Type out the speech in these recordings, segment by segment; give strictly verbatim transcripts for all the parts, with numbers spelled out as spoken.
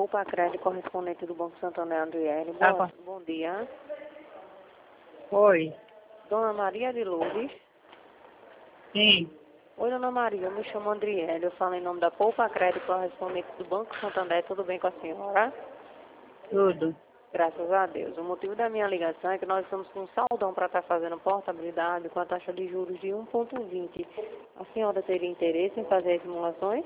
Poupa Crédito, correspondente do Banco Santander, Andriele. Tá Bom, bom. bom dia. Oi. Dona Maria de Lourdes. Sim. Oi, Dona Maria, eu me chamo Andriele. Eu falo em nome da Poupa Crédito, correspondente do Banco Santander. Tudo bem com a senhora? Tudo. Graças a Deus. O motivo da minha ligação é que nós estamos com um saldão para estar fazendo portabilidade com a taxa de juros de um vírgula vinte. A senhora teria interesse em fazer as simulações?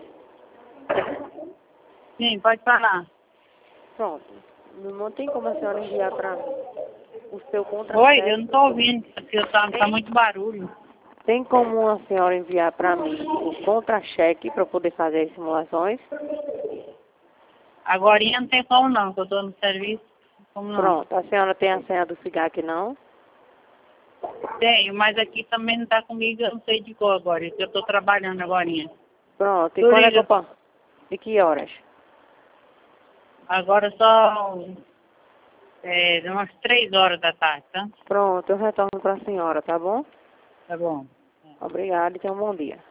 Sim, pode falar. Pronto. Não tem como a senhora enviar para mim o seu Oi, contra-cheque? eu não tô ouvindo, porque tá, tá muito barulho. Tem como a senhora enviar para mim o contra-cheque para poder fazer as simulações? Agorinha não tem como não, que eu tô no serviço. Como não? Pronto. A senhora tem a senha do cigarro não? Tenho, mas aqui também não tá comigo, eu não sei de qual agora, que eu tô trabalhando agorinha. Pronto. E Por quando é que eu isso, posso? E que horas? agora só é, umas três horas da tarde, tá? Pronto. Eu retorno para a senhora, tá bom? Tá bom. Obrigada e tenha um bom dia.